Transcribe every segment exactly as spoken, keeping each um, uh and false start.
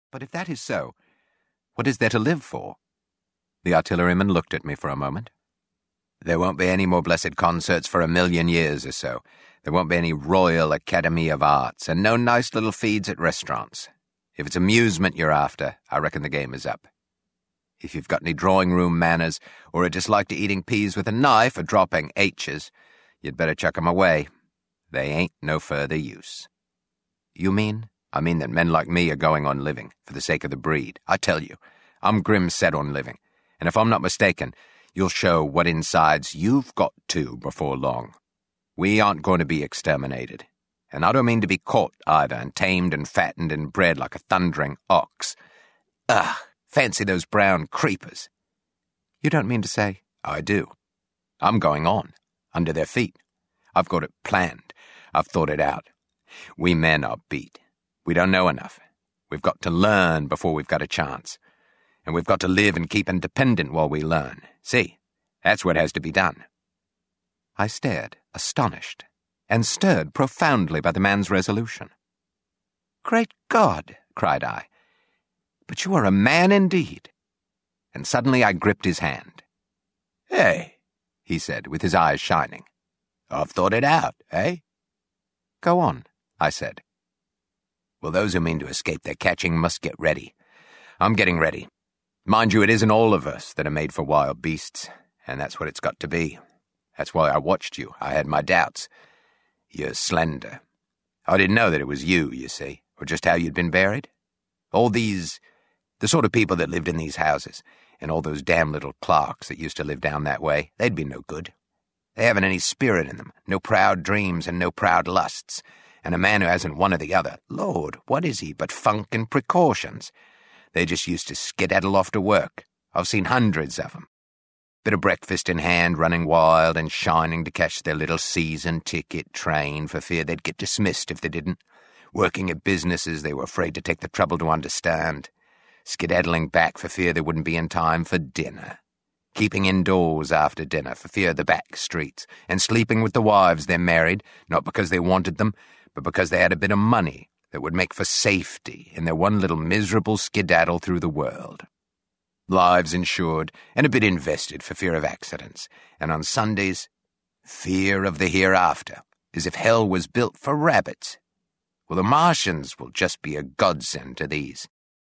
But if that is so, what is there to live for? The artilleryman looked at me for a moment. There won't be any more blessed concerts for a million years or so. There won't be any Royal Academy of Arts, and no nice little feeds at restaurants. If it's amusement you're after, I reckon the game is up. If you've got any drawing-room manners, or a dislike to eating peas with a knife or dropping H's, you'd better chuck 'em away. They ain't no further use. You mean? I mean that men like me are going on living, for the sake of the breed. I tell you, I'm grim set on living, and if I'm not mistaken, you'll show what insides you've got to before long. We aren't going to be exterminated, and I don't mean to be caught either, and tamed and fattened and bred like a thundering ox. Ugh, fancy those brown creepers. You don't mean to say? I do. I'm going on, under their feet. I've got it planned. I've thought it out. We men are beat. We don't know enough. We've got to learn before we've got a chance. And we've got to live and keep independent while we learn. See, that's what has to be done. I stared, astonished, and stirred profoundly by the man's resolution. Great God, cried I, but you are a man indeed. And suddenly I gripped his hand. Hey, he said, with his eyes shining. I've thought it out, eh? Go on, I said. Well, those who mean to escape their catching must get ready. I'm getting ready. Mind you, it isn't all of us that are made for wild beasts, and that's what it's got to be. That's why I watched you. I had my doubts. You're slender. I didn't know that it was you, you see, or just how you'd been buried. All these, the sort of people that lived in these houses, and all those damn little clerks that used to live down that way, they'd be no good. They haven't any spirit in them, no proud dreams and no proud lusts. And a man who hasn't one or the other, Lord, what is he but funk and precautions? They just used to skedaddle off to work. I've seen hundreds of 'em. Bit of breakfast in hand, running wild and shining to catch their little season ticket train for fear they'd get dismissed if they didn't. Working at businesses they were afraid to take the trouble to understand. Skedaddling back for fear they wouldn't be in time for dinner. Keeping indoors after dinner for fear of the back streets, and sleeping with the wives they married, not because they wanted them, but because they had a bit of money that would make for safety in their one little miserable skedaddle through the world. Lives insured, and a bit invested for fear of accidents, and on Sundays, fear of the hereafter, as if hell was built for rabbits. Well, the Martians will just be a godsend to these.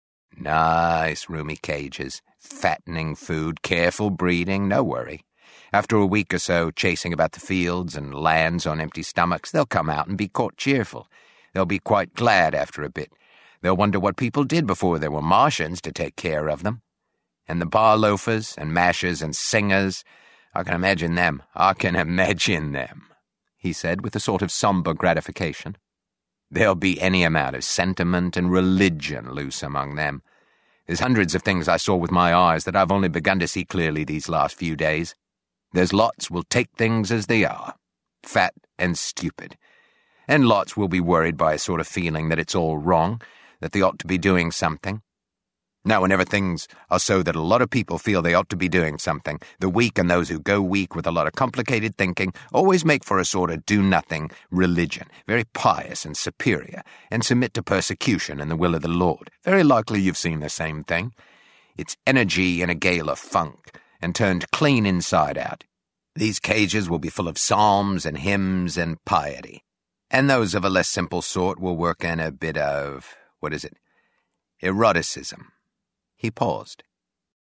Nice, roomy cages, fattening food, careful breeding, no worry. After a week or so chasing about the fields and lands on empty stomachs, they'll come out and be caught cheerful. They'll be quite glad after a bit. They'll wonder what people did before there were Martians to take care of them. And the bar loafers and mashers and singers, I can imagine them, I can imagine them, he said with a sort of sombre gratification. There'll be any amount of sentiment and religion loose among them. There's hundreds of things I saw with my eyes that I've only begun to see clearly these last few days. There's lots will take things as they are, fat and stupid. And lots will be worried by a sort of feeling that it's all wrong, that they ought to be doing something. Now, whenever things are so that a lot of people feel they ought to be doing something, the weak and those who go weak with a lot of complicated thinking always make for a sort of do-nothing religion, very pious and superior, and submit to persecution and the will of the Lord. Very likely you've seen the same thing. It's energy in a gale of funk, and turned clean inside out. These cages will be full of psalms and hymns and piety, and those of a less simple sort will work in a bit of, what is it, eroticism. He paused,